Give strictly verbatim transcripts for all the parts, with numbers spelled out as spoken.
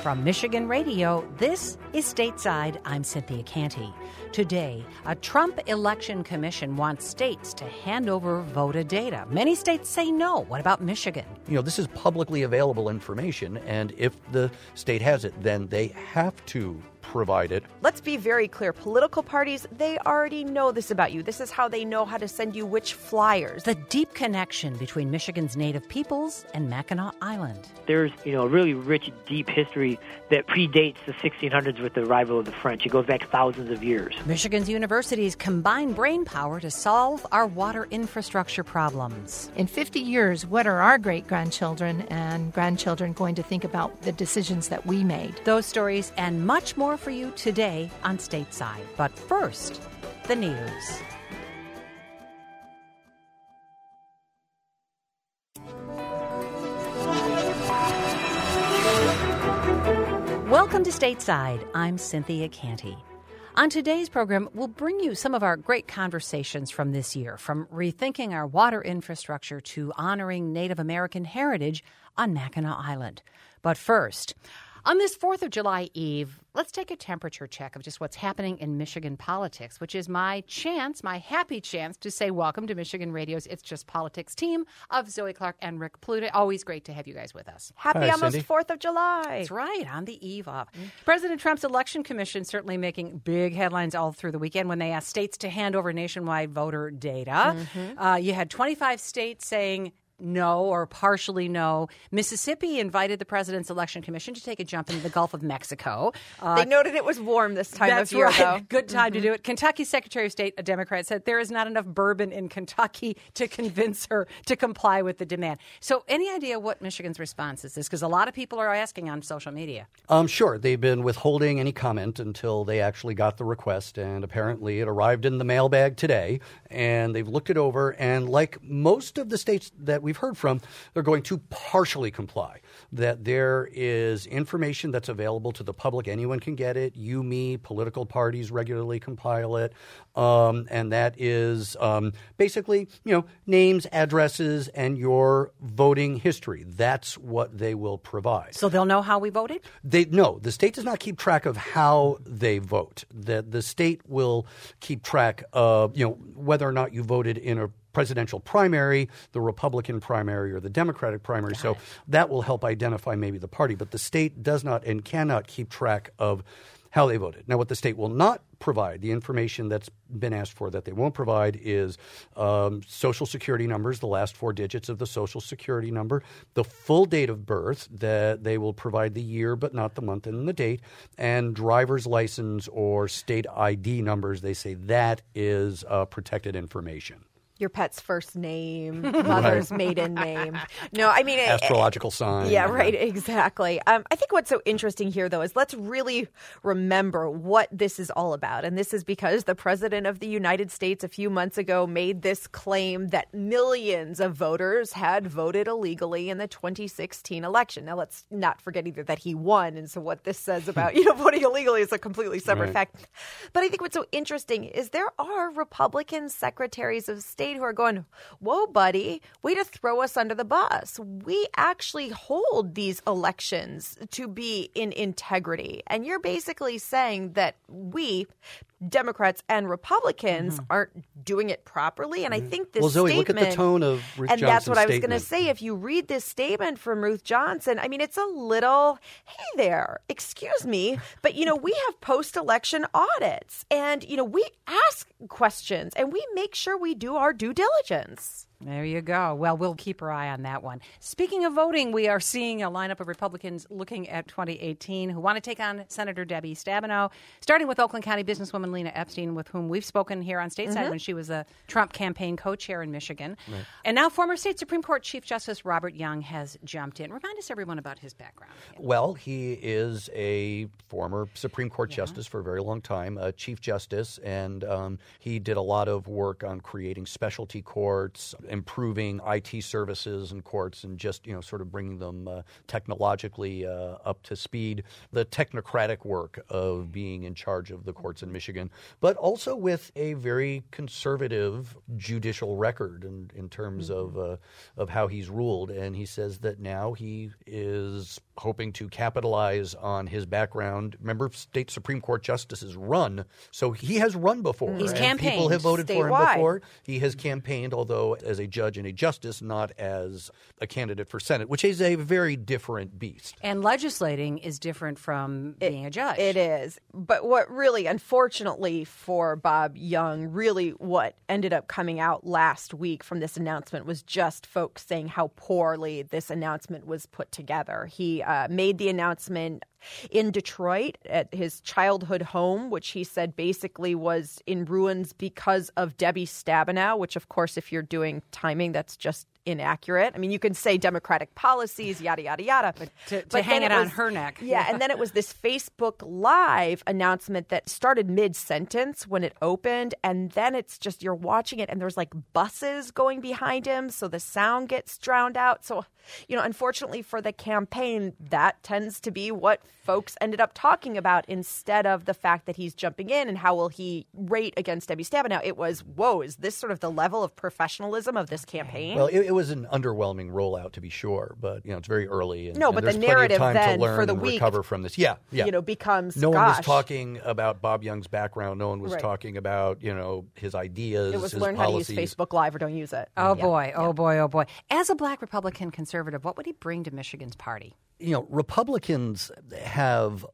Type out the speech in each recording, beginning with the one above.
From Michigan Radio, this is Stateside. I'm Cynthia Canty. Today, a Trump election commission wants states to hand over voter data. Many states say no. What about Michigan? You know, this is publicly available information, and if the state has it, then they have to provide it. Let's be very clear. Political parties, they already know this about you. This is how they know how to send you which flyers. The deep connection between Michigan's native peoples and Mackinac Island. There's, you know, a really rich, deep history that predates the sixteen hundreds with the arrival of the French. It goes back thousands of years. Michigan's universities combine brain power to solve our water infrastructure problems. In fifty years, what are our great-grandchildren and grandchildren going to think about the decisions that we made? Those stories and much more for you today on Stateside. But first, the news. Welcome to Stateside. I'm Cynthia Canty. On today's program, we'll bring you some of our great conversations from this year, from rethinking our water infrastructure to honoring Native American heritage on Mackinac Island. But first, on this fourth of July Eve, let's take a temperature check of just what's happening in Michigan politics, which is my chance, my happy chance to say welcome to Michigan Radio's It's Just Politics team of Zoe Clark and Rick Pluta. Always great to have you guys with us. Happy Hi, almost Cindy. fourth of July. That's right, on the eve of. Mm-hmm. President Trump's election commission certainly making big headlines all through the weekend when they asked states to hand over nationwide voter data. Mm-hmm. Uh, you had twenty-five states saying no or partially no. Mississippi invited the President's Election Commission to take a jump into the Gulf of Mexico. Uh, they noted it was warm this time that's of year, right. though. Good time mm-hmm. to do it. Kentucky Secretary of State, a Democrat, said there is not enough bourbon in Kentucky to convince her to comply with the demand. So any idea what Michigan's response is? Because a lot of people are asking on social media. Um, sure. They've been withholding any comment until they actually got the request, and apparently it arrived in the mailbag today, and they've looked it over, and like most of the states that we've heard from, they're going to partially comply, that there is information that's available to the public. Anyone can get it. You, me, political parties regularly compile it. Um, and that is um, basically, you know, names, addresses, and your voting history. That's what they will provide. So they'll know how we voted? They No, the state does not keep track of how they vote. The, the state will keep track of, you know, whether or not you voted in a presidential primary, the Republican primary, or the Democratic primary. So that will help identify maybe the party. But the state does not and cannot keep track of how they voted. Now, what the state will not provide, the information that's been asked for that they won't provide, is um, Social Security numbers, the last four digits of the Social Security number, the full date of birth, that they will provide the year but not the month and the date, and driver's license or state I D numbers. They say that is uh, protected information. Your pet's first name, mother's maiden name. No, I mean... Astrological it, sign. Yeah, right, exactly. Um, I think what's so interesting here, though, is let's really remember what this is all about. And this is because the President of the United States a few months ago made this claim that millions of voters had voted illegally in the twenty sixteen election. Now, let's not forget either that he won. And so what this says about, you know, voting illegally is a completely separate right. fact. But I think what's so interesting is there are Republican secretaries of state who are going, whoa, buddy, way to throw us under the bus. We actually hold these elections to be in integrity. And you're basically saying that we, Democrats and Republicans, mm-hmm. aren't doing it properly. And I think this well, Zoe, statement... look at the tone of Ruth And Johnson's that's what I was going to statement. say. If you read this statement from Ruth Johnson, I mean, it's a little, hey there, excuse me, but, you know, we have post-election audits. And, you know, we ask questions and we make sure we do our due diligence. There you go. Well, we'll keep our eye on that one. Speaking of voting, we are seeing a lineup of Republicans looking at twenty eighteen who want to take on Senator Debbie Stabenow, starting with Oakland County businesswoman Lena Epstein, with whom we've spoken here on Stateside mm-hmm. when she was a Trump campaign co-chair in Michigan. Right. And now former State Supreme Court Chief Justice Robert Young has jumped in. Remind us, everyone, about his background. Well, he is a former Supreme Court yeah. justice for a very long time, a Chief Justice, and um, he did a lot of work on creating specialty courts improving I T services and courts and just, you know, sort of bringing them uh, technologically uh, up to speed, the technocratic work of being in charge of the courts in Michigan, but also with a very conservative judicial record in, in terms mm-hmm. of uh, of how he's ruled. And he says that now he is hoping to capitalize on his background. Remember, state Supreme Court justices run, so he has run before. He's and campaigned people have voted statewide. for him before. He has campaigned, although as a judge and a justice, not as a candidate for Senate, which is a very different beast. And legislating is different from It- being a judge. It is. But what really, unfortunately for Bob Young, really what ended up coming out last week from this announcement was just folks saying how poorly this announcement was put together. He uh, made the announcement in Detroit at his childhood home, which he said basically was in ruins because of Debbie Stabenow, which, of course, if you're doing timing, that's just inaccurate. I mean, you can say Democratic policies, yada, yada, yada. But to, to but hang then it, it on was- her neck. Yeah, and then it was this Facebook Live announcement that started mid-sentence when it opened, and then it's just you're watching it, and there's like buses going behind him, so the sound gets drowned out. So, you know, unfortunately for the campaign, that tends to be what folks ended up talking about instead of the fact that he's jumping in and how will he rate against Debbie Stabenow. It was, whoa, is this sort of the level of professionalism of this campaign? Well, it, it was an underwhelming rollout, to be sure, but you know it's very early. And, No, and but there's the plenty narrative of time then to learn for the and week, recover from this. Yeah, yeah. you know, becomes, no one gosh. was talking about Bob Young's background. No one was Right. talking about you know his ideas. It was his learn policies. how to use Facebook Live or don't use it. Oh, Yeah. boy. Oh, boy. Oh, boy. As a black Republican conservative, what would he bring to Michigan's party? You know, Republicans have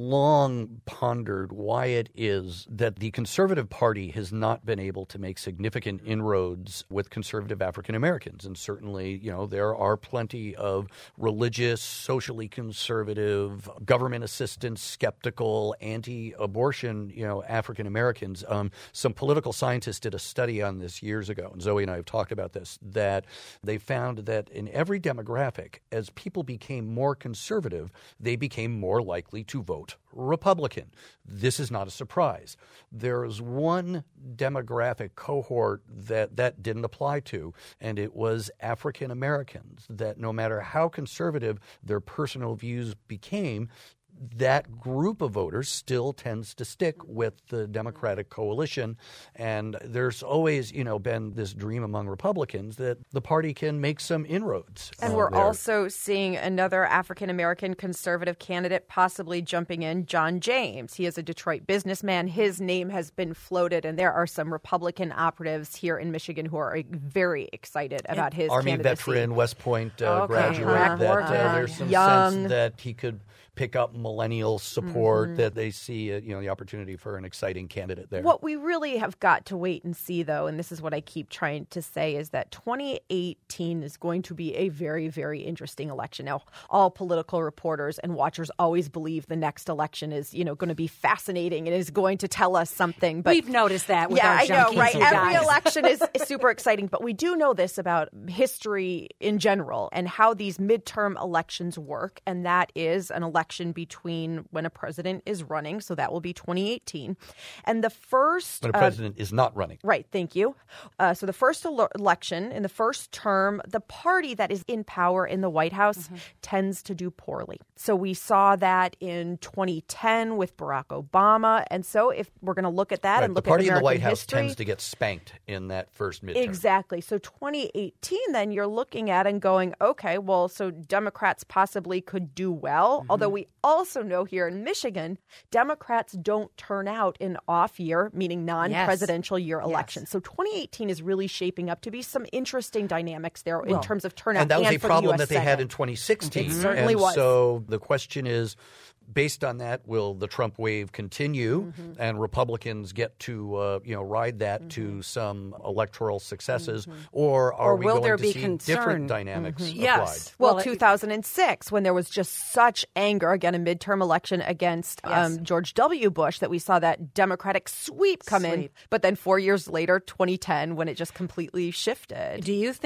long pondered why it is that the Conservative Party has not been able to make significant inroads with conservative African Americans. And certainly, you know, there are plenty of religious, socially conservative, government assistance, skeptical, anti-abortion, you know, African Americans. Um, some political scientists did a study on this years ago, and Zoe and I have talked about this, that they found that in every demographic, as people became more conservative, they became more likely to vote Republican. This is not a surprise. There is one demographic cohort that that didn't apply to, and it was African Americans, that no matter how conservative their personal views became, that group of voters still tends to stick with the Democratic coalition. And there's always, you know, been this dream among Republicans that the party can make some inroads. And uh, we're there. also seeing another African-American conservative candidate possibly jumping in, John James. He is a Detroit businessman. His name has been floated, and there are some Republican operatives here in Michigan who are very excited about his Army candidacy. veteran, West Point uh, Okay. graduate, Uh-huh. that uh, Uh-huh. there's some Young. sense that he could pick up millennial support, Mhm. that they see, uh, you know, the opportunity for an exciting candidate there. What we really have got to wait and see, though, and this is what I keep trying to say, is that twenty eighteen is going to be a very, very interesting election. Now, all political reporters and watchers always believe the next election is, you know, going to be fascinating and is going to tell us something. But We've noticed that with yeah, our I know, junkies, right? you Every guys. election is, is super exciting, but we do know this about history in general and how these midterm elections work, and that is an election between when a president is running, so that will be twenty eighteen, and the first when a uh, president is not running. Right, thank you. Uh, so the first ele- election, in the first term, the party that is in power in the White House Mm-hmm. tends to do poorly. So we saw that in twenty ten with Barack Obama. And so if we're going to look at that Right, and look the party at in the American White House history, tends to get spanked in that first midterm. exactly. So twenty eighteen, then you're looking at and going, okay, well, so Democrats possibly could do well. Mm-hmm. Although we also know here in Michigan, Democrats don't turn out in off year, meaning non-presidential year elections. So twenty eighteen is really shaping up to be some interesting dynamics there in Well, terms of turnout. And that was a for the problem U S that they had Senate. in twenty sixteen. It certainly and was. So the question is, based on that, will the Trump wave continue, Mm-hmm. and Republicans get to uh, you know ride that Mm-hmm. to some electoral successes, or are Or we will going there to be see concern? different dynamics Mm-hmm. applied? Yes. Well, Well, it- two thousand six, when there was just such anger, again, a midterm election against Yes. um, George W. Bush, that we saw that Democratic sweep come in. Sweep. But then four years later, twenty ten, when it just completely shifted. Do you think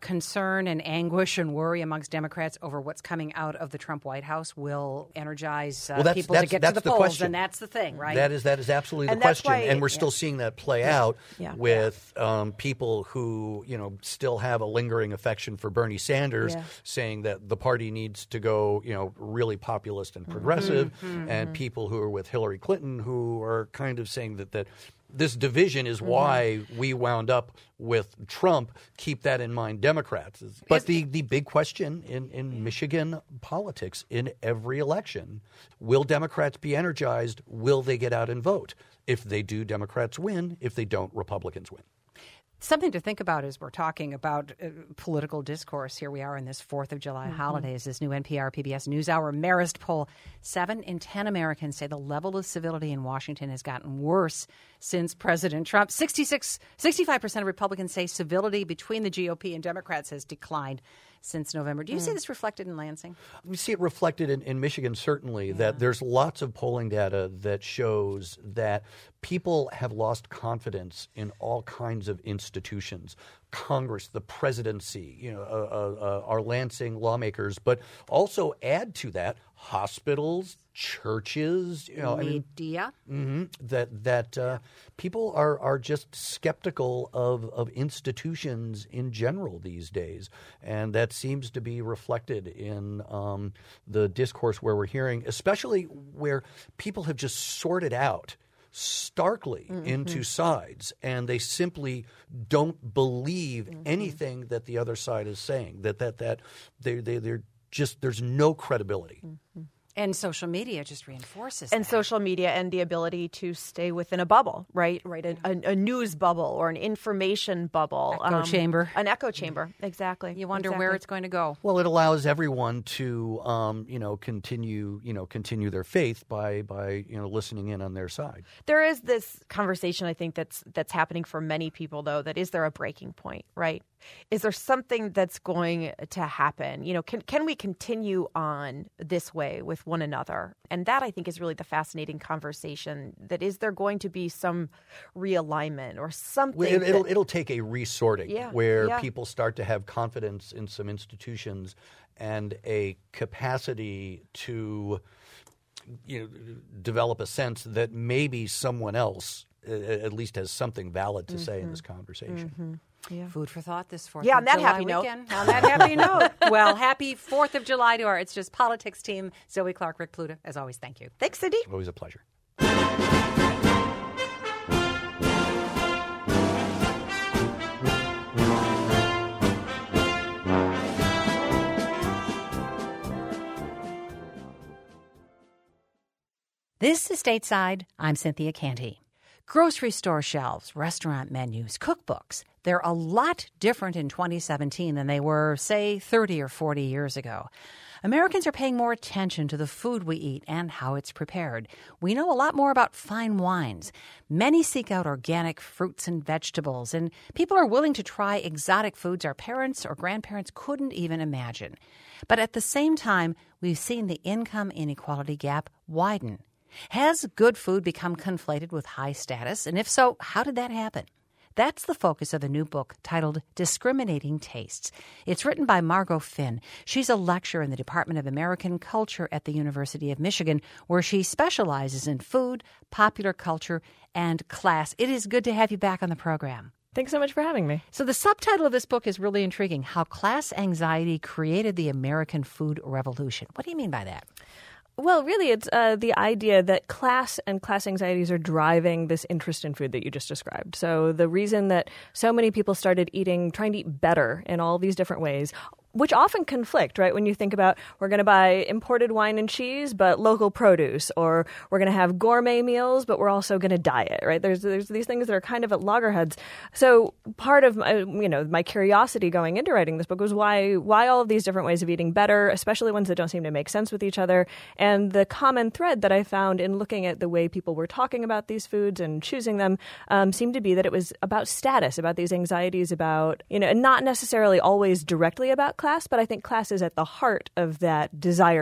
concern and anguish and worry amongst Democrats over what's coming out of the Trump White House will energize uh, well, that's, people that's, to get that's to the, the polls, question. and that's the thing, right? That is that is absolutely the And that's question, why- and we're yeah. still seeing that play out Yeah. with um, people who you know still have a lingering affection for Bernie Sanders, Yeah. saying that the party needs to go you know really populist and progressive, Mm-hmm. and people who are with Hillary Clinton who are kind of saying that that. This division Mm-hmm. is why we wound up with Trump. Keep that in mind, Democrats. But the, the big question in, in Michigan politics in every election, will Democrats be energized? Will they get out and vote? If they do, Democrats win. If they don't, Republicans win. Something to think about as we're talking about uh, political discourse. Here we are in this fourth of July Mm-hmm. holidays. This new N P R P B S NewsHour Marist poll, seven in ten Americans say the level of civility in Washington has gotten worse since President Trump. sixty-six, sixty-five percent of Republicans say civility between the G O P and Democrats has declined since November. Do you Mm. see this reflected in Lansing? We see it reflected in, in Michigan, certainly, that there's lots of polling data that shows that people have lost confidence in all kinds of institutions. Congress, the presidency, you know, uh, uh, uh, our Lansing lawmakers, but also add to that hospitals, churches, you know, I mean, Media? mhm, that that uh, people are are just skeptical of of institutions in general these days, and that seems to be reflected in um, the discourse where we're hearing, especially where people have just sorted out starkly Mm-hmm. into sides, and they simply don't believe Mm-hmm. anything that the other side is saying. That that that they they they're just there's no credibility. Mm-hmm. And social media just reinforces And that. social media and the ability to stay within a bubble, right? Right, a, a, a news bubble or an information bubble, Echo chamber. an echo chamber. Exactly. You wonder exactly. where it's going to go. Well, it allows everyone to, um, you know, continue, you know, continue their faith by, by, you know, listening in on their side. There is this conversation, I think, that's that's happening for many people, though, that is there a breaking point, right? Is there something that's going to happen? You know, can can we continue on this way with one another? And that, I think, is really the fascinating conversation. That is there going to be some realignment or something? Well, it, it'll that- it'll take a resorting Yeah, where yeah. people start to have confidence in some institutions and a capacity to, you know, develop a sense that maybe someone else uh, at least has something valid to say in this conversation. Yeah. Food for thought this fourth Yeah, of on that July happy note. weekend. On that happy note. Well, happy fourth of July to our It's Just Politics team. Zoe Clark, Rick Pluta, as always, thank you. Thanks, Cindy. Always a pleasure. This is Stateside. I'm Cynthia Canty. Grocery store shelves, restaurant menus, cookbooks, they're a lot different in twenty seventeen than they were, say, thirty or forty years ago. Americans are paying more attention to the food we eat and how it's prepared. We know a lot more about fine wines. Many seek out organic fruits and vegetables, and people are willing to try exotic foods our parents or grandparents couldn't even imagine. But at the same time, we've seen the income inequality gap widen. Has good food become conflated with high status? And if so, how did that happen? That's the focus of a new book titled Discriminating Tastes. It's written by Margot Finn. She's a lecturer in the Department of American Culture at the University of Michigan, where she specializes in food, popular culture, and class. It is good to have you back on the program. Thanks so much for having me. So the subtitle of this book is really intriguing, How Class Anxiety Created the American Food Revolution. What do you mean by that? Well, really, it's uh, the idea that class and class anxieties are driving this interest in food that you just described. So the reason that so many people started eating, trying to eat better in all these different ways, which often conflict, right? When you think about we're going to buy imported wine and cheese, but local produce, or we're going to have gourmet meals, but we're also going to diet, right? There's there's these things that are kind of at loggerheads. So part of my, you know, my curiosity going into writing this book was why why all of these different ways of eating better, especially ones that don't seem to make sense with each other. And the common thread that I found in looking at the way people were talking about these foods and choosing them um, seemed to be that it was about status, about these anxieties, about, you know, and not necessarily always directly about class, but I think class is at the heart of that desire to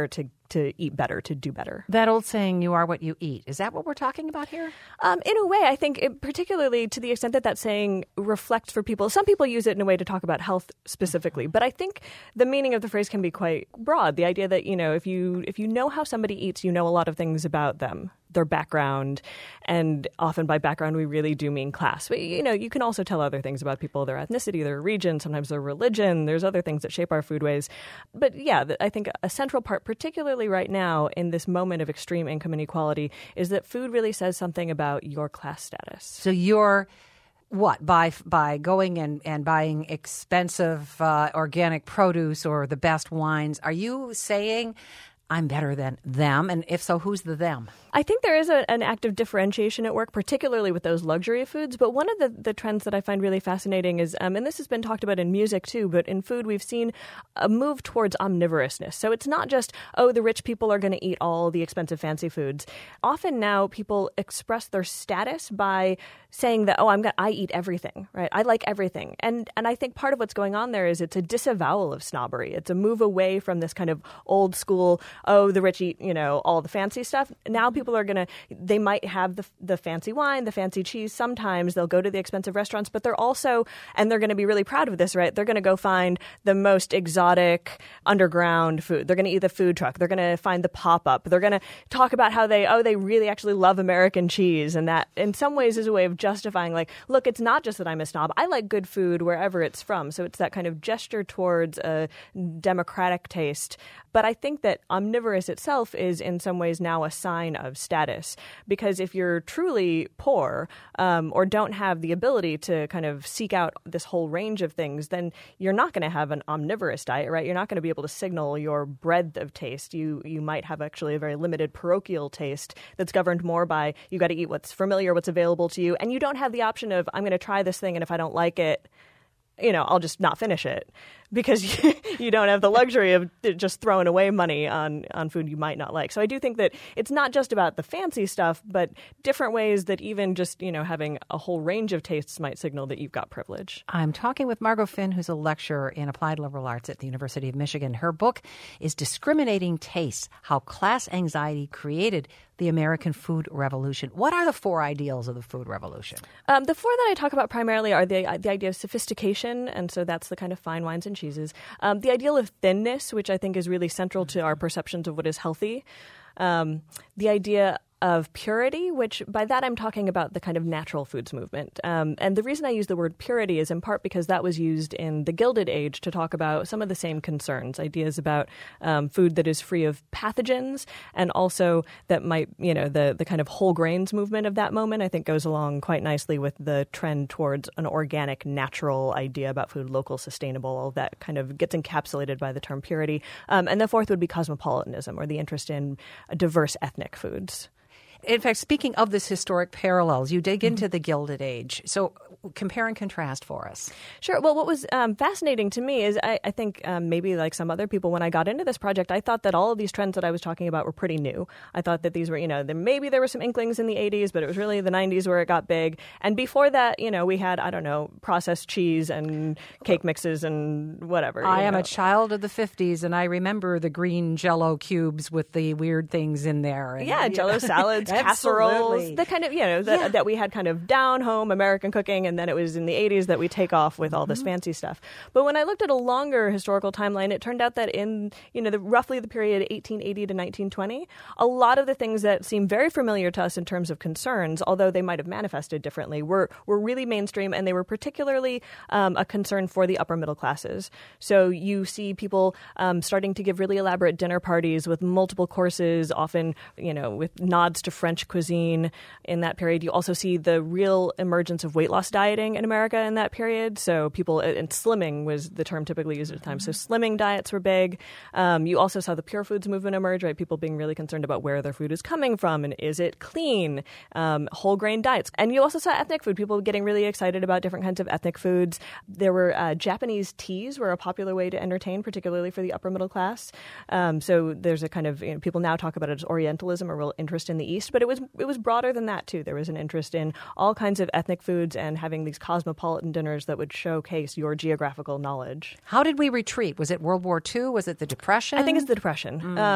to eat better, to do better. That old saying, you are what you eat. Is that what we're talking about here? Um, in a way, I think it, particularly to the extent that that saying reflects for people. Some people use it in a way to talk about health specifically, but I think the meaning of the phrase can be quite broad. The idea that, you know, if you if you know how somebody eats, you know a lot of things about them, their background, and often by background we really do mean class. But, you know, you can also tell other things about people, their ethnicity, their region, sometimes their religion. There's other things that shape our foodways. But yeah, I think a central part, particularly right now in this moment of extreme income inequality, is that food really says something about your class status. So you're what, by by going and, and buying expensive uh, organic produce or the best wines, are you saying I'm better than them? And if so, who's the them? I think there is a, an act of differentiation at work, particularly with those luxury foods. But one of the, the trends that I find really fascinating is, um, and this has been talked about in music too, but in food we've seen a move towards omnivorousness. So it's not just, oh, the rich people are going to eat all the expensive fancy foods. Often now people express their status by saying that, oh, I'm gonna, I eat everything, right? I like everything. And and I think part of what's going on there is it's a disavowal of snobbery. It's a move away from this kind of old school, oh, the rich eat, you know, all the fancy stuff. Now people are going to, they might have the the fancy wine, the fancy cheese. Sometimes they'll go to the expensive restaurants, but they're also, and they're going to be really proud of this, right? They're going to go find the most exotic underground food. They're going to eat the food truck. They're going to find the pop-up. They're going to talk about how they, oh, they really actually love American cheese. And that in some ways is a way of justifying, like, look, it's not just that I'm a snob. I like good food wherever it's from. So it's that kind of gesture towards a democratic taste. But I think that omnivorous itself is in some ways now a sign of status, because if you're truly poor um, or don't have the ability to kind of seek out this whole range of things, then you're not going to have an omnivorous diet, right? You're not going to be able to signal your breadth of taste. You you might have actually a very limited parochial taste that's governed more by you got to eat what's familiar, what's available to you, and you don't have the option of I'm going to try this thing, and if I don't like it, you know, I'll just not finish it, because you, you don't have the luxury of just throwing away money on, on food you might not like. So I do think that it's not just about the fancy stuff, but different ways that even just, you know, having a whole range of tastes might signal that you've got privilege. I'm talking with Margot Finn, who's a lecturer in applied liberal arts at the University of Michigan. Her book is Discriminating Tastes: How Class Anxiety Created the American Food Revolution. What are the four ideals of the food revolution? Um, the four that I talk about primarily are the, the idea of sophistication, and so that's the kind of fine wines and cheeses. Um, the ideal of thinness, which I think is really central to our perceptions of what is healthy. Um, the idea of purity, which by that I'm talking about the kind of natural foods movement. Um, and the reason I use the word purity is in part because that was used in the Gilded Age to talk about some of the same concerns, ideas about um, food that is free of pathogens, and also that might, you know, the, the kind of whole grains movement of that moment, I think goes along quite nicely with the trend towards an organic, natural idea about food, local, sustainable. All that kind of gets encapsulated by the term purity. Um, and the fourth would be cosmopolitanism, or the interest in diverse ethnic foods. In fact, speaking of this historic parallels, you dig into the Gilded Age. So compare and contrast for us. Sure. Well, what was um, fascinating to me is I, I think um, maybe like some other people, when I got into this project, I thought that all of these trends that I was talking about were pretty new. I thought that these were, you know, there, maybe there were some inklings in the eighties, but it was really the nineties where it got big. And before that, you know, we had, I don't know, processed cheese and cake mixes and whatever. I am know. a child of the fifties, and I remember the green Jell-O cubes with the weird things in there. And, yeah, Jell-O salads. Casseroles, the kind of, you know, the, yeah. that we had kind of down home American cooking, and then it was in the eighties that we take off with all this mm-hmm. fancy stuff. But when I looked at a longer historical timeline, it turned out that in, you know, the, roughly the period eighteen eighty to nineteen twenty, a lot of the things that seem very familiar to us in terms of concerns, although they might have manifested differently, were, were really mainstream, and they were particularly um, a concern for the upper middle classes. So you see people um, starting to give really elaborate dinner parties with multiple courses, often, you know, with nods to French cuisine. Cuisine in that period. You also see the real emergence of weight loss dieting in America in that period. So people, and slimming was the term typically used at the time. So slimming diets were big. Um, you also saw the pure foods movement emerge, right? People being really concerned about where their food is coming from and is it clean, um, whole grain diets. And you also saw ethnic food, people getting really excited about different kinds of ethnic foods. There were uh, Japanese teas were a popular way to entertain, particularly for the upper middle class. Um, so there's a kind of, you know, people now talk about it as Orientalism, a real interest in the East, but it was it was broader than that, too. There was an interest in all kinds of ethnic foods and having these cosmopolitan dinners that would showcase your geographical knowledge. How did we retreat? Was it World War Two? Was it the Depression? I think it's the Depression. Mm. Um,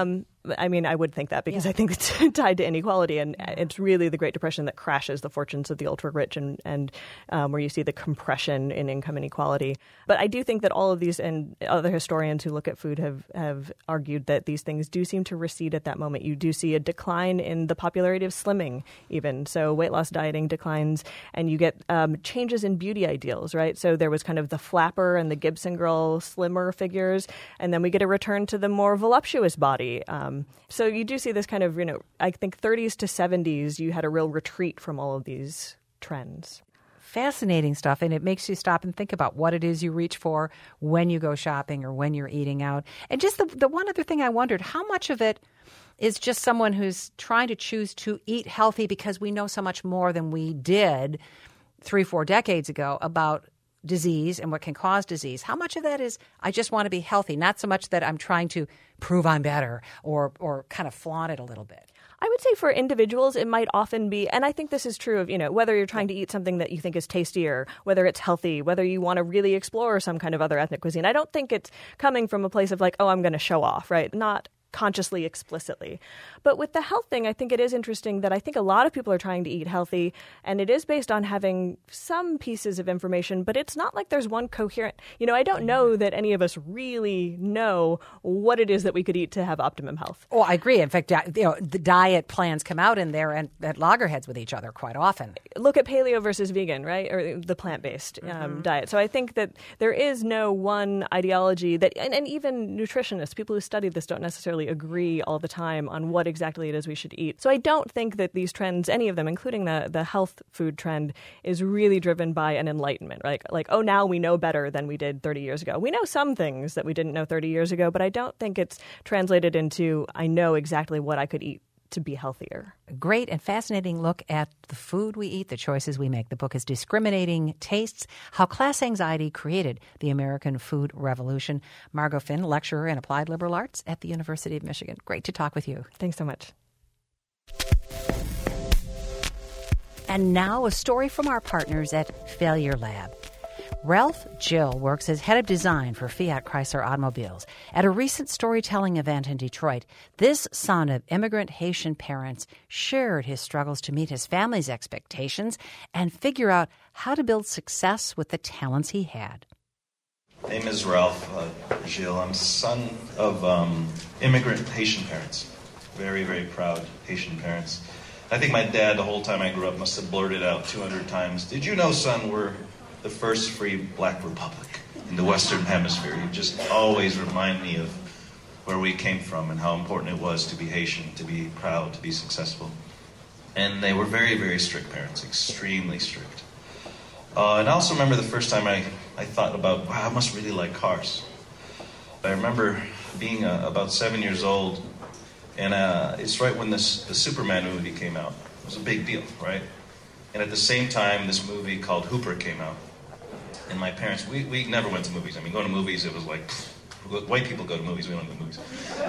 I mean, I would think that because Yeah. I think it's tied to inequality, and it's really the Great Depression that crashes the fortunes of the ultra-rich and, and um, where you see the compression in income inequality. But I do think that all of these and other historians who look at food have, have argued that these things do seem to recede at that moment. You do see a decline in the popularity of slimming even. So weight loss dieting declines, and you get um, changes in beauty ideals, right? So there was kind of the flapper and the Gibson girl slimmer figures, and then we get a return to the more voluptuous body. Um, so you do see this kind of, you know, I think thirties to seventies, you had a real retreat from all of these trends. Fascinating stuff, and it makes you stop and think about what it is you reach for when you go shopping or when you're eating out. And just the, the one other thing I wondered, how much of it is just someone who's trying to choose to eat healthy because we know so much more than we did three, four decades ago about disease and what can cause disease? How much of that is I just want to be healthy, not so much that I'm trying to prove I'm better or or kind of flaunt it a little bit? I would say for individuals, it might often be, and I think this is true of, you know, whether you're trying to eat something that you think is tastier, whether it's healthy, whether you want to really explore some kind of other ethnic cuisine. I don't think it's coming from a place of like, oh, I'm going to show off, right? Not consciously, explicitly. But with the health thing, I think it is interesting that I think a lot of people are trying to eat healthy, and it is based on having some pieces of information, but it's not like there's one coherent, you know, I don't know that any of us really know what it is that we could eat to have optimum health. Oh, I agree. In fact, di- you know, the diet plans come out in there and at loggerheads with each other quite often. Look at paleo versus vegan, right? Or the plant-based um, mm-hmm. diet. So I think that there is no one ideology that, and, and even nutritionists, people who study this don't necessarily agree all the time on what exactly it is we should eat. So I don't think that these trends, any of them, including the the health food trend, is really driven by an enlightenment, right? Like, oh, now we know better than we did thirty years ago. We know some things that we didn't know thirty years ago, but I don't think it's translated into I know exactly what I could eat to be healthier. A great and fascinating look at the food we eat, the choices we make. The book is Discriminating Tastes, How Class Anxiety Created the American Food Revolution. Margot Finn, lecturer in Applied Liberal Arts at the University of Michigan. Great to talk with you. Thanks so much. And now a story from our partners at Failure Lab. Ralph Gill works as head of design for Fiat Chrysler Automobiles. At a recent storytelling event in Detroit, this son of immigrant Haitian parents shared his struggles to meet his family's expectations and figure out how to build success with the talents he had. My name is Ralph uh, Gill. I'm son of um, immigrant Haitian parents. Very, very proud Haitian parents. I think my dad, the whole time I grew up, must have blurted out two hundred times, "Did you know, son, we're the first free black republic in the Western Hemisphere?" He'd just always remind me of where we came from and how important it was to be Haitian, to be proud, to be successful. And they were very, very strict parents, extremely strict. Uh, and I also remember the first time I, I thought about, wow, I must really like cars. I remember being uh, about seven years old, and uh, it's right when this, the Superman movie came out. It was a big deal, right? And at the same time, this movie called Hooper came out. And my parents, we, we never went to movies. I mean, going to movies, it was like, pfft, white people go to movies, we don't go to movies.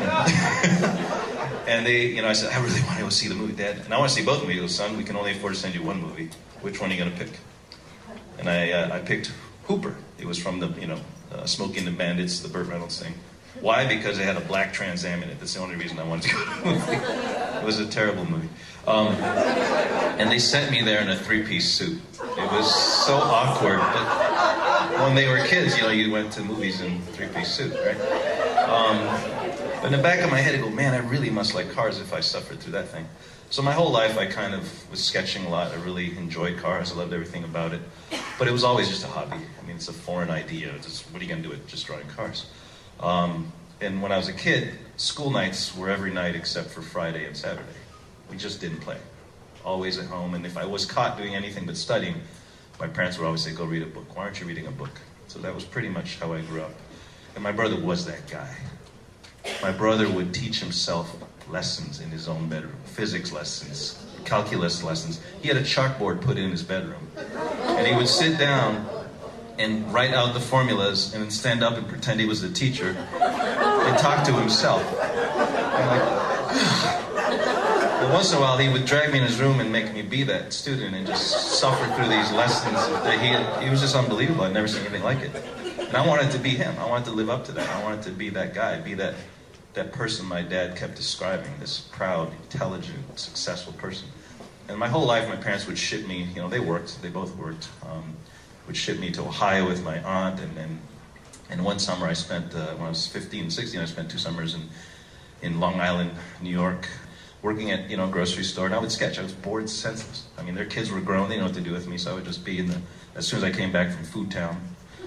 And they, you know, I said, I really want to go see the movie, Dad. And I want to see both movies. He goes, son, we can only afford to send you one movie. Which one are you going to pick? And I uh, I picked Hooper. It was from the, you know, uh, Smokey and the Bandits, the Burt Reynolds thing. Why? Because it had a black Trans Am in it. That's the only reason I wanted to go to the movie. It was a terrible movie. Um, and they sent me there in a three-piece suit. It was so awkward, but when they were kids, you know, you went to movies in three-piece suit, right? Um, but in the back of my head, I go, man, I really must like cars if I suffered through that thing. So my whole life, I kind of was sketching a lot. I really enjoyed cars. I loved everything about it. But it was always just a hobby. I mean, it's a foreign idea. Just, what are you going to do with just drawing cars? Um, and when I was a kid, school nights were every night except for Friday and Saturday. We just didn't play. Always at home. And if I was caught doing anything but studying, my parents would always say, go read a book. Why aren't you reading a book? So that was pretty much how I grew up. And my brother was that guy. My brother would teach himself lessons in his own bedroom. Physics lessons, calculus lessons. He had a chalkboard put in his bedroom. And he would sit down and write out the formulas and then stand up and pretend he was the teacher and talk to himself. And like, but once in a while, he would drag me in his room and make me be that student and just suffer through these lessons. That he, had, he was just unbelievable. I'd never seen anything like it. And I wanted to be him. I wanted to live up to that. I wanted to be that guy, be that that person my dad kept describing, this proud, intelligent, successful person. And my whole life, my parents would ship me, you know, they worked, they both worked, um, would ship me to Ohio with my aunt, and and, and one summer I spent, uh, when I was fifteen, sixteen, I spent two summers in, in Long Island, New York, working at, you know, a grocery store, and I would sketch. I was bored senseless. I mean, their kids were grown, they didn't know what to do with me, so I would just be in the, as soon as I came back from Food Town.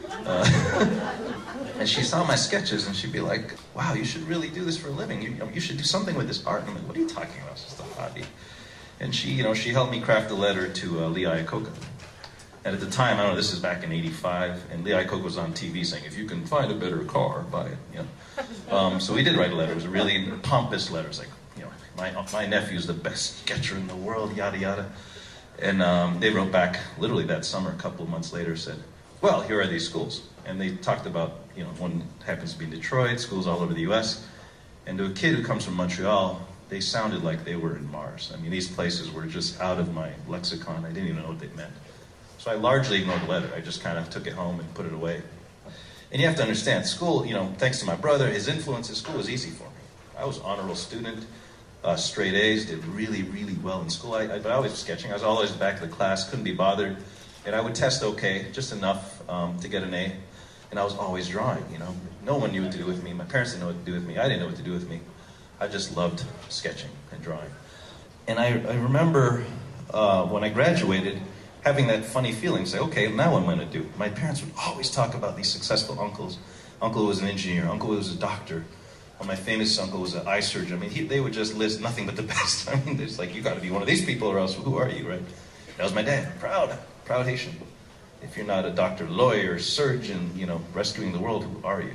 Uh, and she saw my sketches, and she'd be like, wow, you should really do this for a living. You, you, know, you should do something with this art. And I'm like, what are you talking about? It's just a hobby. And she, you know, she helped me craft a letter to uh, Lee Iacocca. And at the time, I don't know, this is back in eighty-five, and Lee Iacocca was on T V saying, if you can find a better car, buy it. You know? um, so we did write a letter. It was a really pompous letter. It was like, you know, my, my nephew's the best sketcher in the world, yada, yada. And um, they wrote back literally that summer, a couple of months later, said, well, here are these schools. And they talked about, you know, one happens to be in Detroit, schools all over the U S. And to a kid who comes from Montreal, they sounded like they were in Mars. I mean, these places were just out of my lexicon. I didn't even know what they meant. So I largely ignored the letter. I just kind of took it home and put it away. And you have to understand, school, you know, thanks to my brother, his influence at school was easy for me. I was an honor roll student, uh, straight A's, did really, really well in school. I, I, but I was sketching. I was always the back of the class, couldn't be bothered. And I would test okay, just enough um, to get an A. And I was always drawing, you know. No one knew what to do with me. My parents didn't know what to do with me. I didn't know what to do with me. I just loved sketching and drawing. And I, I remember uh, when I graduated, having that funny feeling, say, okay, now what am I going to do? My parents would always talk about these successful uncles. Uncle was an engineer. Uncle was a doctor. Well, my famous uncle was an eye surgeon. I mean, he, they would just list nothing but the best. I mean, it's like, you got to be one of these people or else who are you, right? That was my dad. Proud. Proud Haitian. If you're not a doctor, lawyer, surgeon, you know, rescuing the world, who are you?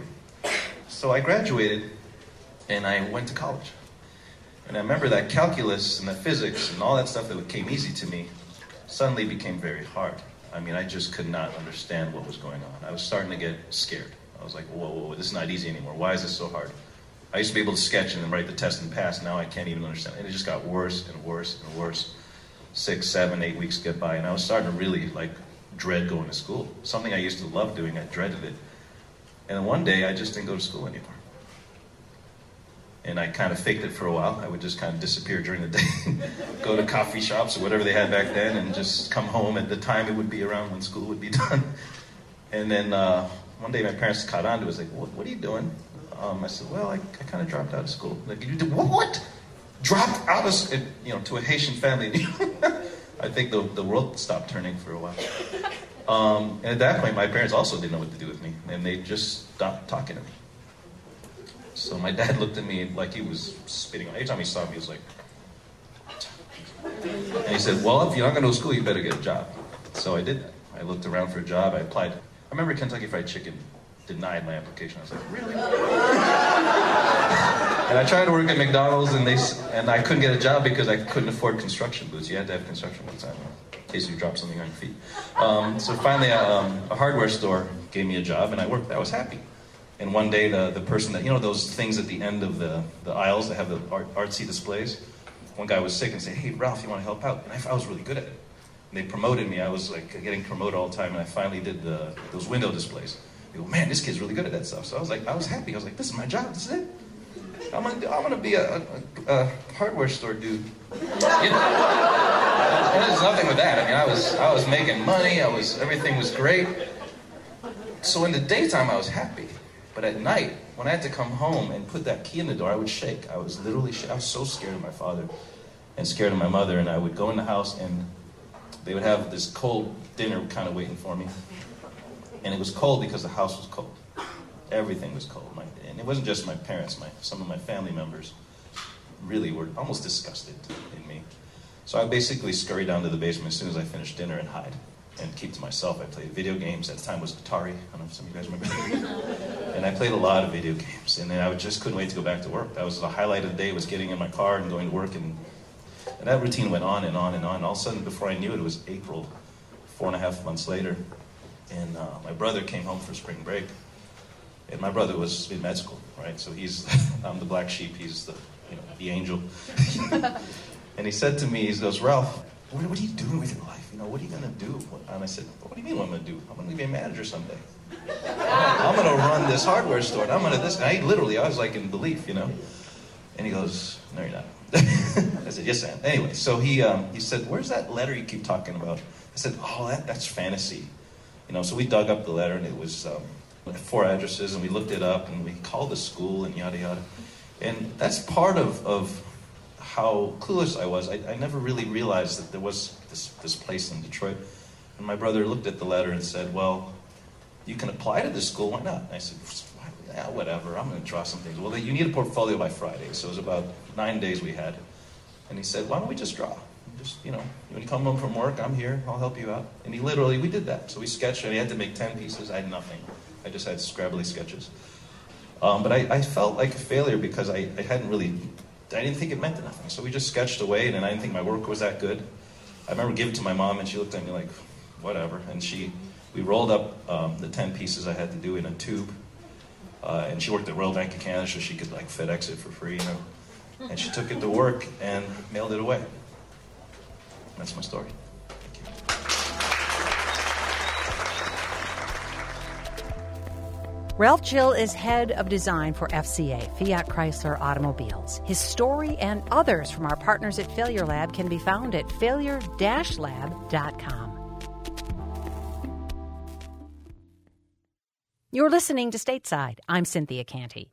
So I graduated, and I went to college. And I remember that calculus and that physics and all that stuff that came easy to me suddenly became very hard. I mean, I just could not understand what was going on. I was starting to get scared. I was like, whoa, whoa, whoa, this is not easy anymore. Why is this so hard? I used to be able to sketch and then write the test and pass. Now I can't even understand. And it just got worse and worse and worse. Six, seven, eight weeks get by, and I was starting to really, like, dread going to school. Something I used to love doing, I dreaded it. And then one day, I just didn't go to school anymore. And I kind of faked it for a while. I would just kind of disappear during the day, go to coffee shops or whatever they had back then, and just come home at the time it would be around when school would be done. And then uh, one day, my parents caught on to it. Was like, what, what are you doing? Um, I said, well, I, I kind of dropped out of school. Like, you did what? What? Dropped out of, you know, to a Haitian family. I think the the world stopped turning for a while. Um, and at that point, my parents also didn't know what to do with me, and they just stopped talking to me. So my dad looked at me like he was spitting on. Every time he saw me, he was like, and he said, well, if you're not going to go to school, you better get a job. So I did that. I looked around for a job. I applied. I remember Kentucky Fried Chicken denied my application. I was like, really? And I tried to work at McDonald's, and they and I couldn't get a job because I couldn't afford construction boots. You had to have construction boots on in case you drop something on your feet. Um, so finally, um, a hardware store gave me a job, and I worked. I was happy. And one day, the, the person that, you know, those things at the end of the, the aisles that have the art, artsy displays, one guy was sick and said, hey, Ralph, you want to help out? And I, I was really good at it. And they promoted me. I was like getting promoted all the time, and I finally did the, those window displays. They go, man, this kid's really good at that stuff. So I was like, I was happy. I was like, this is my job. This is it. I'm gonna, I'm gonna be a, a, a hardware store dude. You know? And there's nothing with that. I mean, I was, I was making money. I was, everything was great. So in the daytime, I was happy. But at night, when I had to come home and put that key in the door, I would shake. I was literally, sh- I was so scared of my father and scared of my mother. And I would go in the house, and they would have this cold dinner kind of waiting for me. And it was cold because the house was cold. Everything was cold. My, and it wasn't just my parents. My some of my family members really were almost disgusted in me. So I basically scurried down to the basement as soon as I finished dinner and hide and keep to myself. I played video games. At the time it was Atari. I don't know if some of you guys remember. And I played a lot of video games. And then I would, just couldn't wait to go back to work. That was the highlight of the day, was getting in my car and going to work. And, and that routine went on and on and on. All of a sudden, before I knew it, it was April, four and a half months later. And uh, my brother came home for spring break. And my brother was in med school, right? So he's, I'm the black sheep. He's the, you know, the angel. And he said to me, he goes, Ralph, what, what are you doing with your life? You know, what are you going to do? And I said, what do you mean what I'm going to do? I'm going to be a manager someday. I'm going to run this hardware store. And I'm going to this. And I literally, I was like in belief, you know. And he goes, no, you're not. I said, yes, I am. Anyway, so he um, he said, where's that letter you keep talking about? I said, oh, that, that's fantasy. You know, so we dug up the letter, and it was um, four addresses, and we looked it up, and we called the school, and yada, yada. And that's part of, of how clueless I was. I, I never really realized that there was this, this place in Detroit. And my brother looked at the letter and said, well, you can apply to this school, why not? And I said, yeah, whatever, I'm going to draw some things. Well, you need a portfolio by Friday, so it was about nine days we had. And he said, why don't we just draw? Just, you know, when you come home from work, I'm here, I'll help you out. And he literally, we did that. So we sketched, and he had to make ten pieces. I had nothing. I just had scrabbly sketches. Um, but I, I felt like a failure because I, I hadn't really, I didn't think it meant anything. So we just sketched away, and I didn't think my work was that good. I remember giving it to my mom, and she looked at me like, whatever. And she, we rolled up um, the ten pieces I had to do in a tube. Uh, and she worked at Royal Bank of Canada, so she could like FedEx it for free, you know. And she took it to work and mailed it away. That's my story. Thank you. Ralph Gill is head of design for F C A, Fiat Chrysler Automobiles. His story and others from our partners at Failure Lab can be found at failure dash lab dot com. You're listening to Stateside. I'm Cynthia Canty.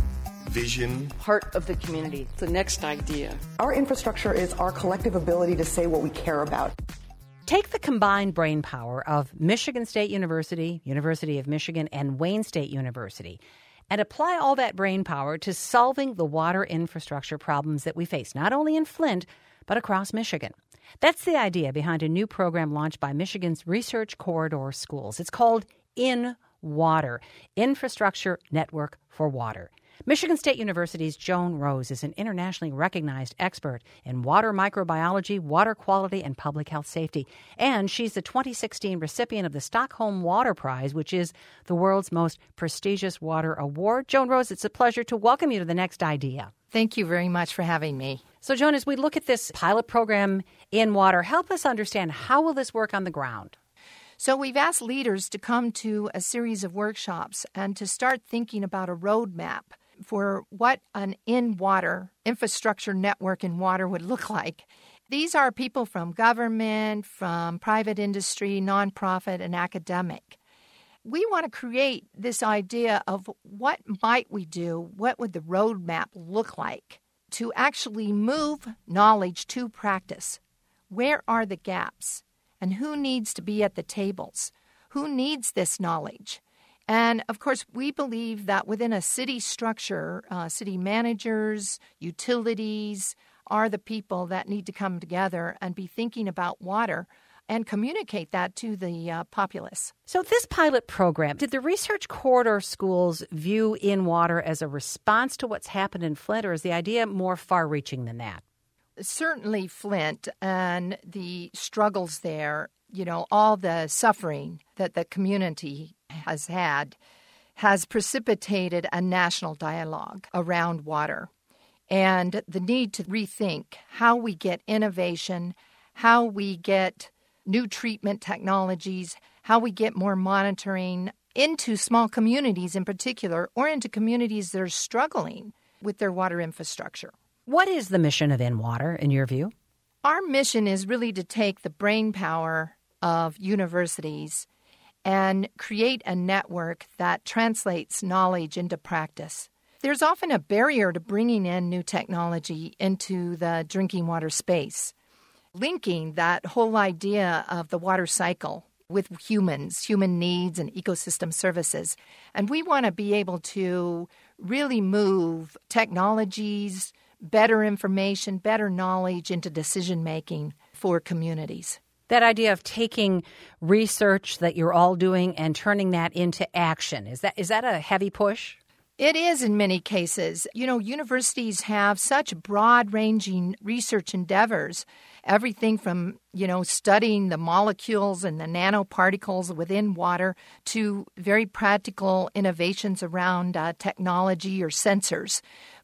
Vision. Part of the community. The next idea. Our infrastructure is our collective ability to say what we care about. Take the combined brain power of Michigan State University, University of Michigan, and Wayne State University, and apply all that brain power to solving the water infrastructure problems that we face, not only in Flint, but across Michigan. That's the idea behind a new program launched by Michigan's Research Corridor Schools. It's called In Water, Infrastructure Network for Water. Michigan State University's Joan Rose is an internationally recognized expert in water microbiology, water quality, and public health safety. And she's the twenty sixteen recipient of the Stockholm Water Prize, which is the world's most prestigious water award. Joan Rose, it's a pleasure to welcome you to The Next Idea. Thank you very much for having me. So, Joan, as we look at this pilot program in water, help us understand how will this work on the ground? So we've asked leaders to come to a series of workshops and to start thinking about a roadmap for what an in-water infrastructure network in water would look like. These are people from government, from private industry, nonprofit, and academic. We want to create this idea of what might we do, what would the roadmap look like to actually move knowledge to practice. Where are the gaps? And who needs to be at the tables? Who needs this knowledge? And, of course, we believe that within a city structure, uh, city managers, utilities are the people that need to come together and be thinking about water and communicate that to the uh, populace. So this pilot program, did the Research Corridor Schools view In Water as a response to what's happened in Flint, or is the idea more far-reaching than that? Certainly Flint and the struggles there, you know, all the suffering that the community has had has precipitated a national dialogue around water and the need to rethink how we get innovation, how we get new treatment technologies, how we get more monitoring into small communities in particular, or into communities that are struggling with their water infrastructure. What is the mission of In Water, in your view? Our mission is really to take the brain power of universities and create a network that translates knowledge into practice. There's often a barrier to bringing in new technology into the drinking water space, linking that whole idea of the water cycle with humans, human needs, and ecosystem services. And we want to be able to really move technologies, better information, better knowledge into decision-making for communities. That idea of taking research that you're all doing and turning that into action, is that is that a heavy push? It is in many cases. You know, universities have such broad-ranging research endeavors, everything from, you know, studying the molecules and the nanoparticles within water to very practical innovations around uh, technology or sensors.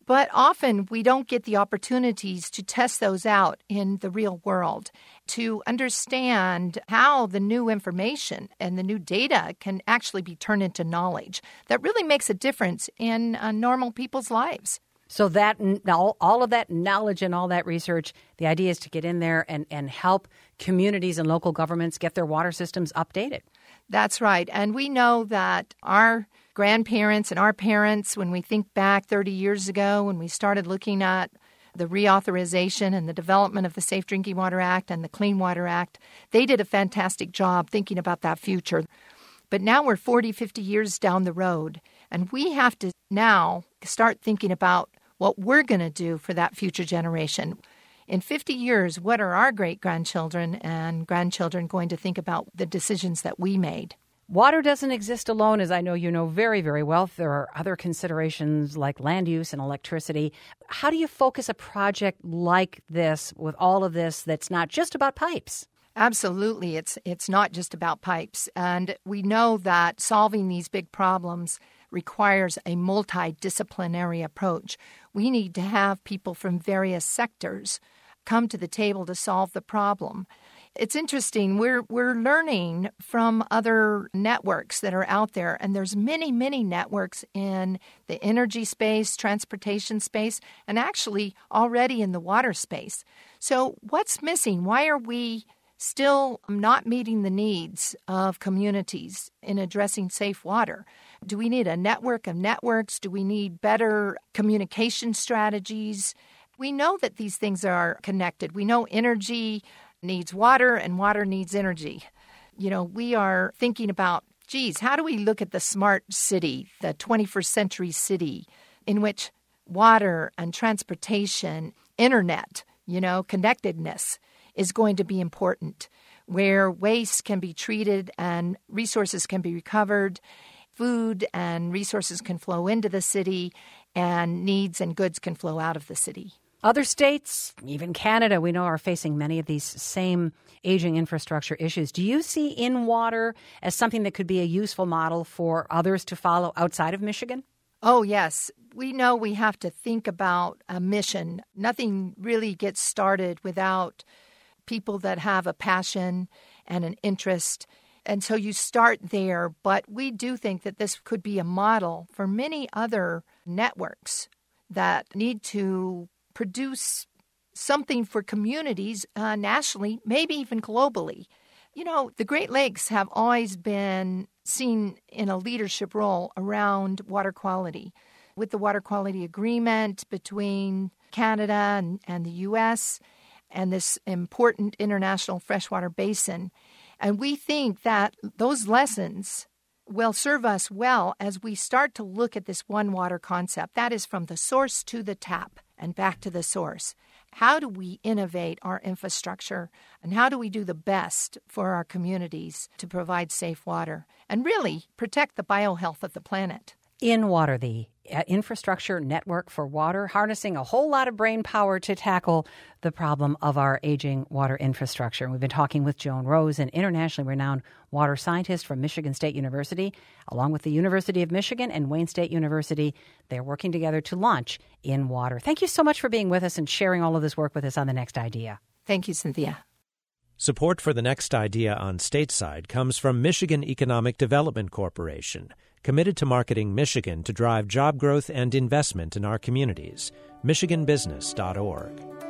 But often we don't get the opportunities to test those out in the real world, to understand how the new information and the new data can actually be turned into knowledge that really makes a difference in uh, normal people's lives. So that all, all of that knowledge and all that research, the idea is to get in there and, and help communities and local governments get their water systems updated. That's right. And we know that our grandparents and our parents, when we think back thirty years ago, when we started looking at the reauthorization and the development of the Safe Drinking Water Act and the Clean Water Act, they did a fantastic job thinking about that future. But now we're forty, fifty years down the road, and we have to now start thinking about what we're going to do for that future generation. In fifty years, what are our great-grandchildren and grandchildren going to think about the decisions that we made? Water doesn't exist alone, as I know you know very, very well. There are other considerations like land use and electricity. How do you focus a project like this with all of this that's not just about pipes? Absolutely. It's it's not just about pipes. And we know that solving these big problems requires a multidisciplinary approach. We need to have people from various sectors come to the table to solve the problem. It's interesting. We're we're learning from other networks that are out there, and there's many, many networks in the energy space, transportation space, and actually already in the water space. So what's missing? Why are we still not meeting the needs of communities in addressing safe water? Do we need a network of networks? Do we need better communication strategies? We know that these things are connected. We know energy needs water and water needs energy. You know, we are thinking about, geez, how do we look at the smart city, the twenty-first century city in which water and transportation, internet, you know, connectedness is going to be important, where waste can be treated and resources can be recovered, food and resources can flow into the city, and needs and goods can flow out of the city. Other states, even Canada, we know are facing many of these same aging infrastructure issues. Do you see in water as something that could be a useful model for others to follow outside of Michigan? Oh, yes. We know we have to think about a mission. Nothing really gets started without people that have a passion and an interest. And so you start there. But we do think that this could be a model for many other networks that need to produce something for communities uh, nationally, maybe even globally. You know, the Great Lakes have always been seen in a leadership role around water quality. With the water quality agreement between Canada and, and the U S and this important international freshwater basin. And we think that those lessons will serve us well as we start to look at this one water concept. That is from the source to the tap and back to the source. How do we innovate our infrastructure, and how do we do the best for our communities to provide safe water and really protect the biohealth of the planet? In Water, the infrastructure network for water, harnessing a whole lot of brain power to tackle the problem of our aging water infrastructure. We've been talking with Joan Rose, an internationally renowned water scientist from Michigan State University, along with the University of Michigan and Wayne State University. They're working together to launch In Water. Thank you so much for being with us and sharing all of this work with us on The Next Idea. Thank you, Cynthia. Support for The Next Idea on Stateside comes from Michigan Economic Development Corporation, committed to marketing Michigan to drive job growth and investment in our communities. michigan business dot org.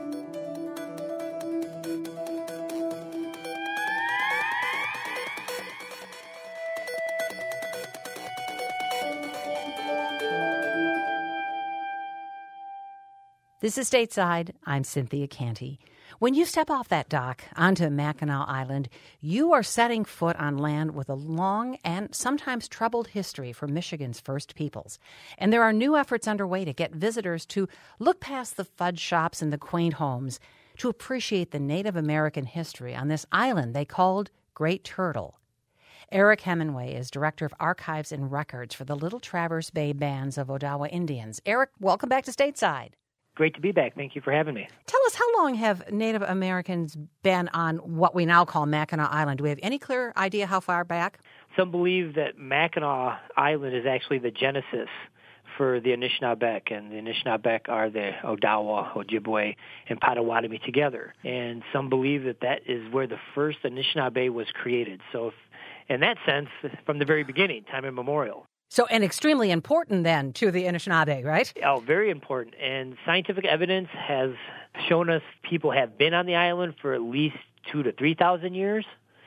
This is Stateside. I'm Cynthia Canty. When you step off that dock onto Mackinac Island, you are setting foot on land with a long and sometimes troubled history for Michigan's first peoples. And there are new efforts underway to get visitors to look past the fudge shops and the quaint homes to appreciate the Native American history on this island they called Great Turtle. Eric Hemingway is Director of Archives and Records for the Little Traverse Bay Bands of Odawa Indians. Eric, welcome back to Stateside. Great to be back. Thank you for having me. Tell us, how long have Native Americans been on what we now call Mackinac Island? Do we have any clear idea how far back? Some believe that Mackinac Island is actually the genesis for the Anishinaabeg, and the Anishinaabeg are the Odawa, Ojibwe, and Potawatomi together. And some believe that that is where the first Anishinaabe was created. So if, in that sense, from the very beginning, time immemorial. So, and extremely important then to the Anishinaabe, right? Oh, very important. And scientific evidence has shown us people have been on the island for at least two to three thousand years.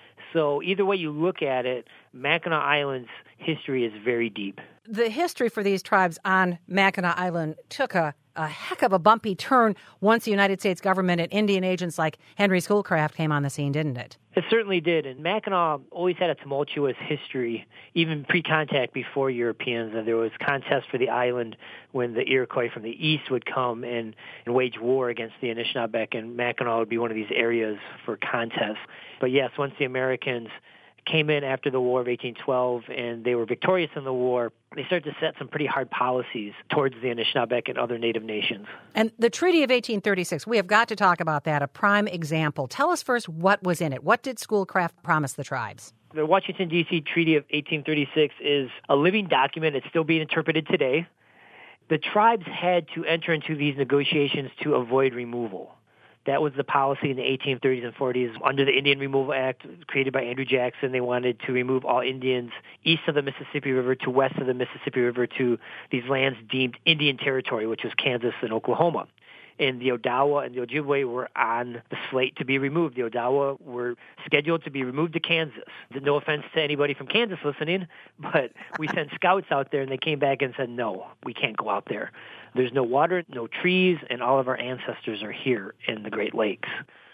So either way you look at it, Mackinac Island's history is very deep. The history for these tribes on Mackinac Island took a, a heck of a bumpy turn once the United States government and Indian agents like Henry Schoolcraft came on the scene, didn't it? It certainly did. And Mackinac always had a tumultuous history, even pre-contact before Europeans. And there was contests for the island when the Iroquois from the east would come and, and wage war against the Anishinaabe, and Mackinac would be one of these areas for contests. But yes, once the Americans came in after the War of eighteen twelve and they were victorious in the war, they started to set some pretty hard policies towards the Anishinaabe and other native nations. And the Treaty of eighteen thirty-six, we have got to talk about that, a prime example. Tell us first what was in it. What did Schoolcraft promise the tribes? The Washington, D C Treaty of eighteen thirty-six is a living document. It's still being interpreted today. The tribes had to enter into these negotiations to avoid removal. That was the policy in the eighteen thirties and forties. Under the Indian Removal Act created by Andrew Jackson, they wanted to remove all Indians east of the Mississippi River to west of the Mississippi River to these lands deemed Indian territory, which was Kansas and Oklahoma. And the Odawa and the Ojibwe were on the slate to be removed. The Odawa were scheduled to be removed to Kansas. No offense to anybody from Kansas listening, but we sent scouts out there, and they came back and said, no, we can't go out there. There's no water, no trees, and all of our ancestors are here in the Great Lakes.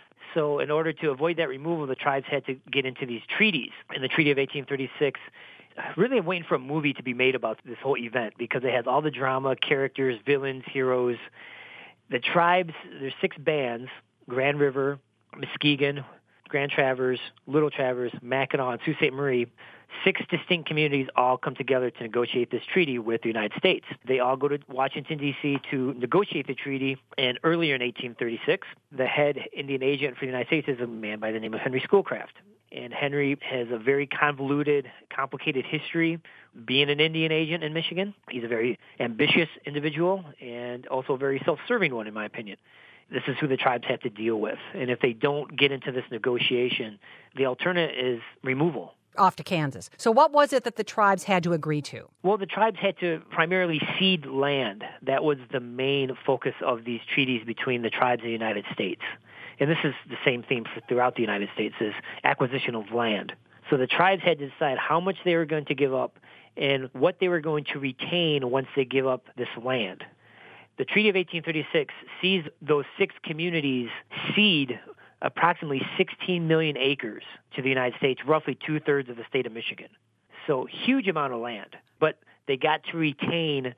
So in order to avoid that removal, the tribes had to get into these treaties. In the Treaty of eighteen thirty-six, really I'm waiting for a movie to be made about this whole event because it has all the drama, characters, villains, heroes. The tribes, there's six bands, Grand River, Muskegon, Grand Traverse, Little Traverse, Mackinac, and Sault Ste. Marie. Six distinct communities all come together to negotiate this treaty with the United States. They all go to Washington, D C to negotiate the treaty, and earlier in eighteen thirty-six, the head Indian agent for the United States is a man by the name of Henry Schoolcraft. And Henry has a very convoluted, complicated history being an Indian agent in Michigan. He's a very ambitious individual and also a very self-serving one, in my opinion. This is who the tribes have to deal with. And if they don't get into this negotiation, the alternative is removal. Off to Kansas. So what was it that the tribes had to agree to? Well, the tribes had to primarily cede land. That was the main focus of these treaties between the tribes and the United States. And this is the same theme for throughout the United States, is acquisition of land. So the tribes had to decide how much they were going to give up and what they were going to retain once they give up this land. The Treaty of eighteen thirty-six sees those six communities cede approximately sixteen million acres to the United States, roughly two-thirds of the state of Michigan. So huge amount of land. But they got to retain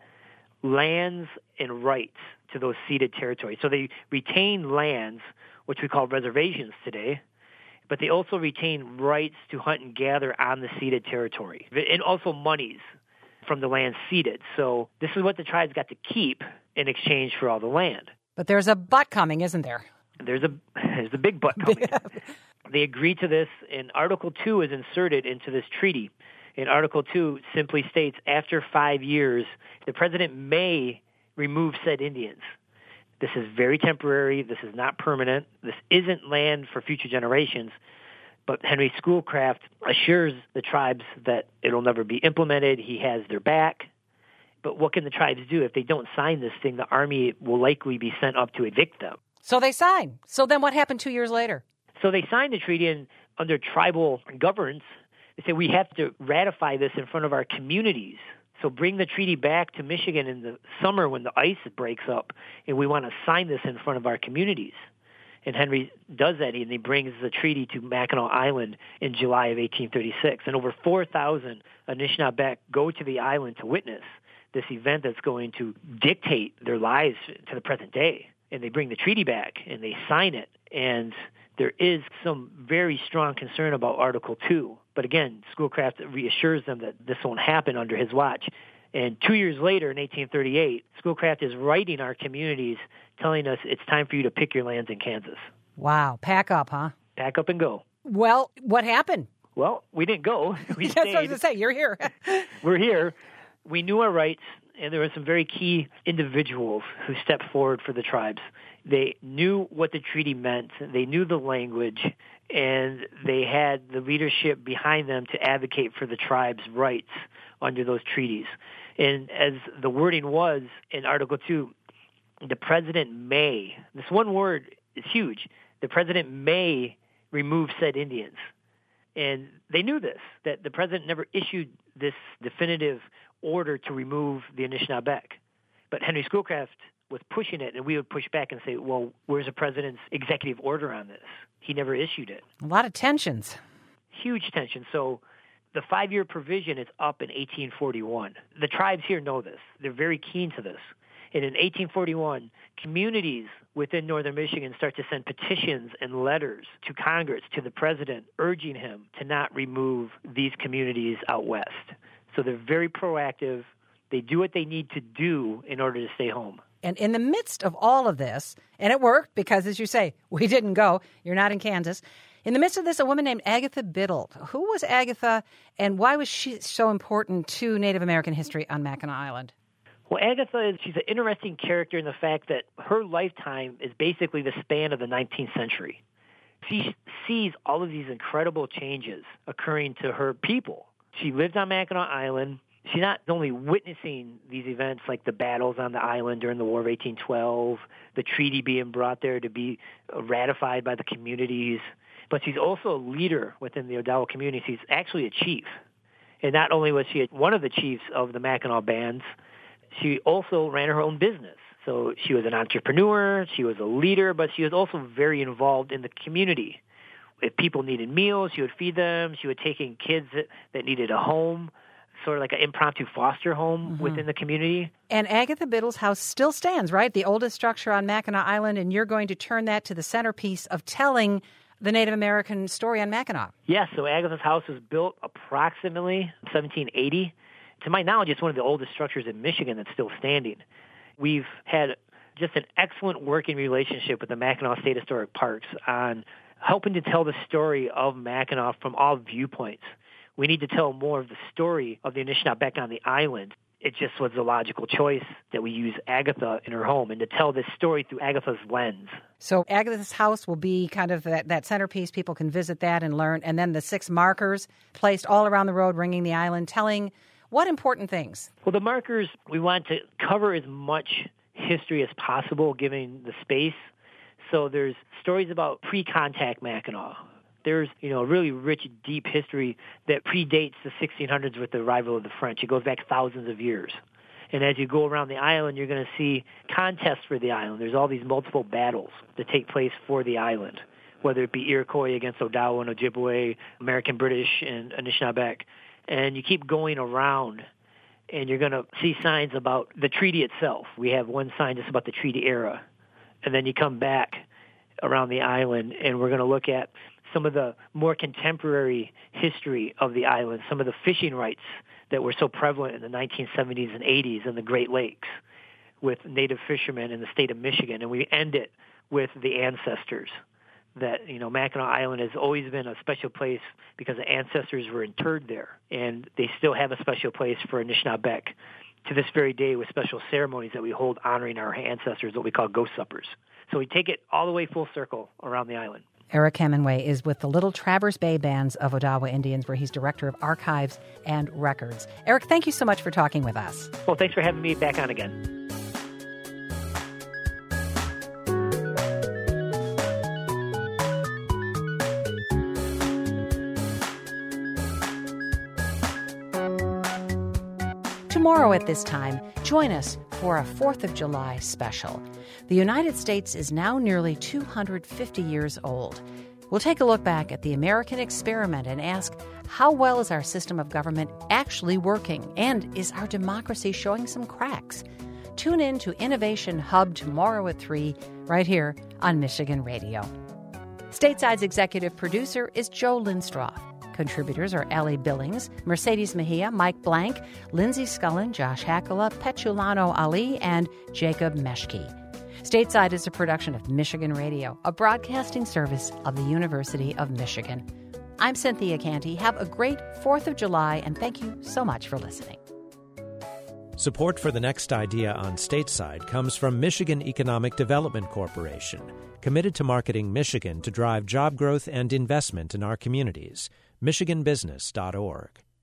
lands and rights to those ceded territories. So they retain lands, which we call reservations today, but they also retain rights to hunt and gather on the ceded territory, and also monies from the land ceded. So this is what the tribes got to keep in exchange for all the land. But there's a but coming, isn't there? There's a there's a big but coming. They agreed to this, and Article two is inserted into this treaty. And Article two simply states, after five years, the president may remove said Indians. This is very temporary. This is not permanent. This isn't land for future generations. But Henry Schoolcraft assures the tribes that it'll never be implemented. He has their back. But what can the tribes do? If they don't sign this thing, the army will likely be sent up to evict them. So they sign. So then what happened two years later? So they signed the treaty, and under tribal governance, they said we have to ratify this in front of our communities. So bring the treaty back to Michigan in the summer when the ice breaks up, and we want to sign this in front of our communities. And Henry does that, and he brings the treaty to Mackinac Island in July of eighteen thirty-six. And over four thousand Anishinaabe go to the island to witness this event that's going to dictate their lives to the present day. And they bring the treaty back, and they sign it. And there is some very strong concern about Article two. But again, Schoolcraft reassures them that this won't happen under his watch. And two years later, in eighteen thirty-eight, Schoolcraft is writing our communities, telling us it's time for you to pick your lands in Kansas. Wow. Pack up, huh? Pack up and go. Well, what happened? Well, we didn't go. We That's stayed. what I was going to say. You're here. We're here. We knew our rights. and there were some very key individuals who stepped forward for the tribes. They knew what the treaty meant, they knew the language, and they had the leadership behind them to advocate for the tribes' rights under those treaties. And as the wording was in Article two, the president may, this one word is huge, the president may remove said Indians. And they knew this, that the president never issued this definitive order to remove the Anishinaabe. But Henry Schoolcraft was pushing it, and we would push back and say, well, where's the president's executive order on this? He never issued it. A lot of tensions. Huge tension. So the five-year provision is up in eighteen forty-one. The tribes here know this. They're very keen to this. And in eighteen forty-one, communities within northern Michigan start to send petitions and letters to Congress, to the president, urging him to not remove these communities out west. So they're very proactive. They do what they need to do in order to stay home. And in the midst of all of this, and it worked because, as you say, we didn't go. You're not in Kansas. In the midst of this, a woman named Agatha Biddle. Who was Agatha, and why was she so important to Native American history on Mackinac Island? Well, Agatha, is she's an interesting character in the fact that her lifetime is basically the span of the nineteenth century. She sees all of these incredible changes occurring to her people. She lived on Mackinac Island. She's not only witnessing these events like the battles on the island during the War of eighteen twelve, the treaty being brought there to be ratified by the communities, but she's also a leader within the Odawa community. She's actually a chief. And not only was she one of the chiefs of the Mackinac bands, she also ran her own business. So she was an entrepreneur, she was a leader, but she was also very involved in the community. If people needed meals, she would feed them. She would take in kids that, that needed a home, sort of like an impromptu foster home mm-hmm. within the community. And Agatha Biddle's house still stands, right? The oldest structure on Mackinac Island, and you're going to turn that to the centerpiece of telling the Native American story on Mackinac. Yes, so Agatha's house was built approximately seventeen eighty. To my knowledge, it's one of the oldest structures in Michigan that's still standing. We've had just an excellent working relationship with the Mackinac State Historic Parks on helping to tell the story of Mackinac from all viewpoints. We need to tell more of the story of the Anishinaabe on the island. It just was a logical choice that we use Agatha in her home and to tell this story through Agatha's lens. So Agatha's house will be kind of that, that centerpiece. People can visit that and learn. And then the six markers placed all around the road ringing the island, telling what important things? Well, the markers, we want to cover as much history as possible, given the space. So there's stories about pre-contact Mackinac. There's, you know, a really rich, deep history that predates the sixteen hundreds with the arrival of the French. It goes back thousands of years. And as you go around the island, you're going to see contests for the island. There's all these multiple battles that take place for the island, whether it be Iroquois against Odawa and Ojibwe, American, British, and Anishinaabe. And you keep going around, and you're going to see signs about the treaty itself. We have one sign just about the treaty era. And then you come back around the island, and we're going to look at some of the more contemporary history of the island, some of the fishing rights that were so prevalent in the nineteen seventies and eighties in the Great Lakes with native fishermen in the state of Michigan. And we end it with the ancestors. That, you know, Mackinac Island has always been a special place because the ancestors were interred there. And they still have a special place for Anishinaabe to this very day with special ceremonies that we hold honoring our ancestors, what we call ghost suppers. So we take it all the way full circle around the island. Eric Hemingway is with the Little Traverse Bay Bands of Odawa Indians, where he's Director of Archives and Records. Eric, thank you so much for talking with us. Well, thanks for having me back on again. Tomorrow at this time, join us for a fourth of July special. The United States is now nearly two hundred fifty years old. We'll take a look back at the American experiment and ask, how well is our system of government actually working? And is our democracy showing some cracks? Tune in to Innovation Hub tomorrow at three, right here on Michigan Radio. Stateside's executive producer is Joe Lindstraw. Contributors are Ellie Billings, Mercedes Mejia, Mike Blank, Lindsay Scullen, Josh Hakala, Petulano Ali, and Jacob Meshke. Stateside is a production of Michigan Radio, a broadcasting service of the University of Michigan. I'm Cynthia Canty. Have a great fourth of July, and thank you so much for listening. Support for the next idea on Stateside comes from Michigan Economic Development Corporation, committed to marketing Michigan to drive job growth and investment in our communities. michigan business dot org.